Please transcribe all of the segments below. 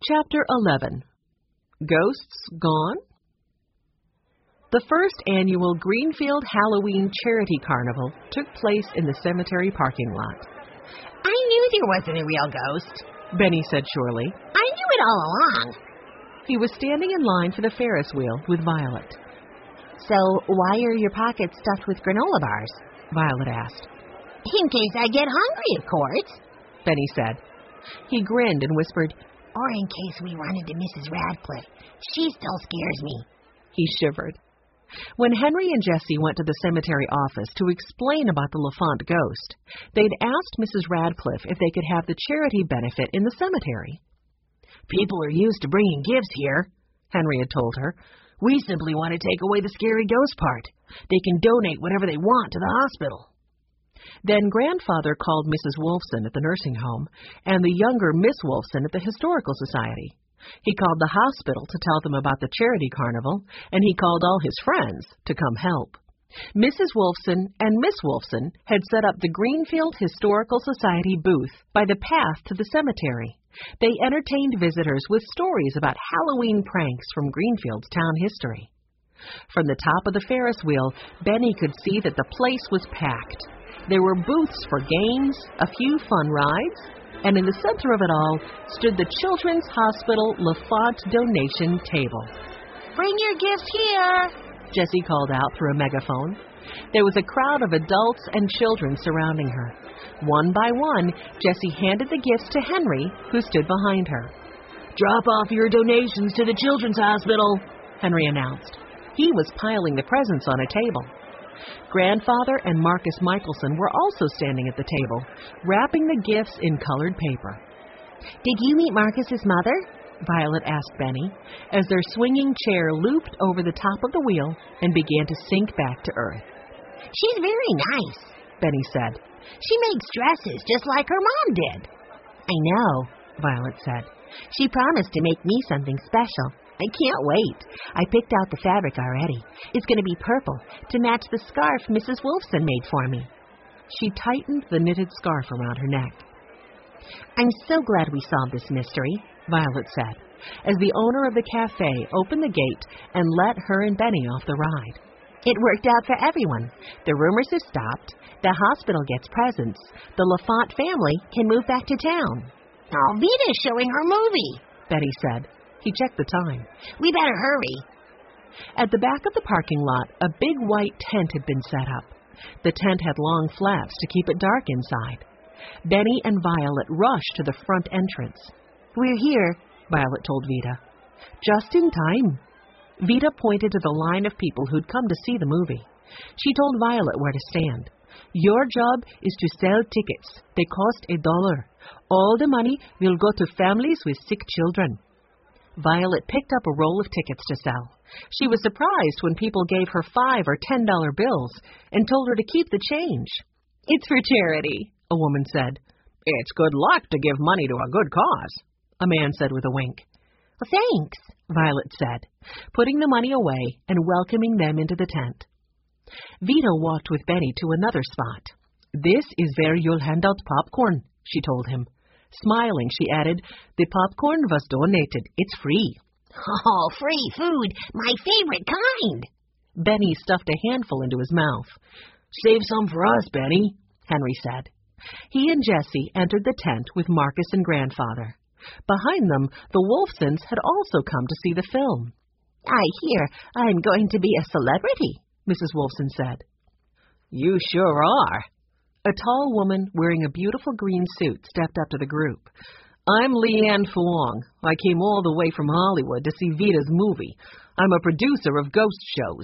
Chapter 11. Ghosts Gone? The first annual Greenfield Halloween Charity Carnival took place in the cemetery parking lot. I knew there wasn't a real ghost, Benny said surely. I knew it all along. He was standing in line for the Ferris wheel with Violet. So why are your pockets stuffed with granola bars? Violet asked. In case I get hungry, of course, Benny said. He grinned and whispered, or in case we run into Mrs. Radcliffe. She still scares me. He shivered. When Henry and Jessie went to the cemetery office to explain about the LaFont ghost, they'd asked Mrs. Radcliffe if they could have the charity benefit in the cemetery. People are used to bringing gifts here, Henry had told her. We simply want to take away the scary ghost part. They can donate whatever they want to the hospital. Then Grandfather called Mrs. Wolfson at the nursing home and the younger Miss Wolfson at the Historical Society. He called the hospital to tell them about the charity carnival, and he called all his friends to come help. Mrs. Wolfson and Miss Wolfson had set up the Greenfield Historical Society booth by the path to the cemetery. They entertained visitors with stories about Halloween pranks from Greenfield's town history. From the top of the Ferris wheel, Benny could see that the place was packed. There were booths for games, a few fun rides, and in the center of it all stood the Children's Hospital LaFont donation table. Bring your gifts here, Jessie called out through a megaphone. There was a crowd of adults and children surrounding her. One by one, Jessie handed the gifts to Henry, who stood behind her. Drop off your donations to the Children's Hospital, Henry announced. He was piling the presents on a table. Grandfather and Marcus Michelson were also standing at the table, wrapping the gifts in colored paper. Did you meet Marcus's mother? Violet asked Benny, as their swinging chair looped over the top of the wheel and began to sink back to earth. She's very nice, Benny said. She makes dresses just like her mom did. I know, Violet said. She promised to make me something special. I can't wait. I picked out the fabric already. It's going to be purple to match the scarf Mrs. Wolfson made for me. She tightened the knitted scarf around her neck. I'm so glad we solved this mystery, Violet said, as the owner of the cafe opened the gate and let her and Benny off the ride. It worked out for everyone. The rumors have stopped. The hospital gets presents. The LaFont family can move back to town. Oh, Vita's showing her movie, Betty said. He checked the time. We better hurry. At the back of the parking lot, a big white tent had been set up. The tent had long flaps to keep it dark inside. Benny and Violet rushed to the front entrance. We're here, Violet told Vita. Just in time. Vita pointed to the line of people who'd come to see the movie. She told Violet where to stand. Your job is to sell tickets. They cost $1. All the money will go to families with sick children. Violet picked up a roll of tickets to sell. She was surprised when people gave her $5 or $10 bills and told her to keep the change. It's for charity, a woman said. It's good luck to give money to a good cause, a man said with a wink. Well, thanks, Violet said, putting the money away and welcoming them into the tent. Vito walked with Benny to another spot. This is where you'll hand out popcorn, she told him. Smiling, she added, the popcorn was donated. It's free. Oh, free food, my favorite kind. Benny stuffed a handful into his mouth. Save some for us, Benny, Henry said. He and Jessie entered the tent with Marcus and Grandfather. Behind them, the Wolfsons had also come to see the film. I hear I'm going to be a celebrity, Mrs. Wolfson said. You sure are. A tall woman wearing a beautiful green suit stepped up to the group. I'm Leanne Fuong. I came all the way from Hollywood to see Vita's movie. I'm a producer of ghost shows.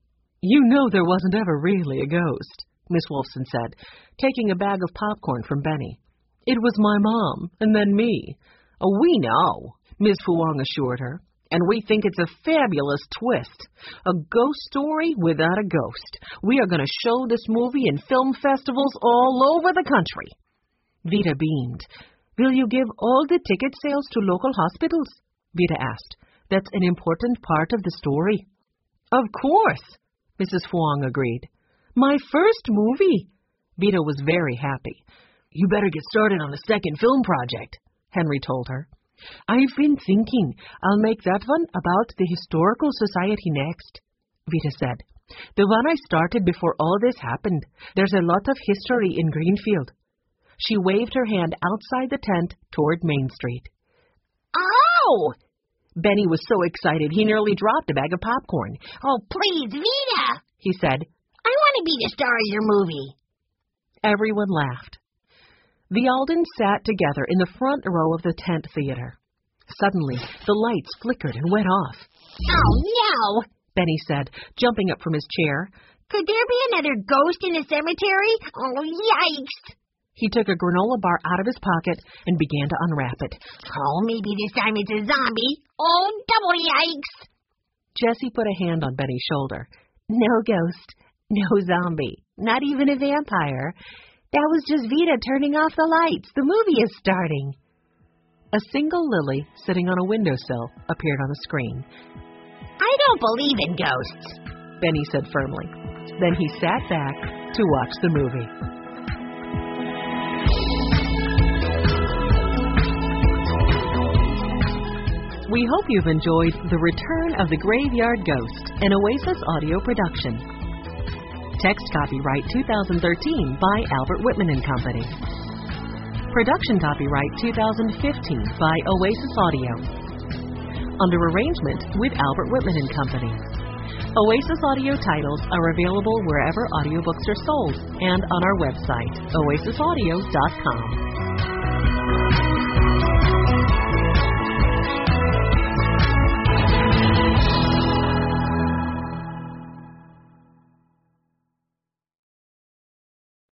You know there wasn't ever really a ghost, Miss Wolfson said, taking a bag of popcorn from Benny. It was my mom, and then me. Oh, we know, Miss Fuong assured her. And we think it's a fabulous twist. A ghost story without a ghost. We are going to show this movie in film festivals all over the country. Vita beamed. Will you give all the ticket sales to local hospitals? Vita asked. That's an important part of the story. Of course, Mrs. Fuong agreed. My first movie. Vita was very happy. You better get started on the second film project, Henry told her. I've been thinking I'll make that one about the Historical Society next, Vita said. The one I started before all this happened. There's a lot of history in Greenfield. She waved her hand outside the tent toward Main Street. Oh! Benny was so excited he nearly dropped a bag of popcorn. Oh, please, Vita, he said. I want to be the star of your movie. Everyone laughed. The Aldens sat together in the front row of the tent theater. Suddenly, the lights flickered and went off. Oh, no, Benny said, jumping up from his chair. Could there be another ghost in the cemetery? Oh, yikes! He took a granola bar out of his pocket and began to unwrap it. Oh, maybe this time it's a zombie. Oh, double yikes! Jessie put a hand on Benny's shoulder. No ghost, no zombie, not even a vampire. That was just Vita turning off the lights. The movie is starting. A single lily sitting on a windowsill appeared on the screen. I don't believe in ghosts, Benny said firmly. Then he sat back to watch the movie. We hope you've enjoyed The Return of the Graveyard Ghost, an Oasis audio production. Text copyright 2013 by Albert Whitman & Company. Production copyright 2015 by Oasis Audio. Under arrangement with Albert Whitman & Company. Oasis Audio titles are available wherever audiobooks are sold and on our website, oasisaudio.com.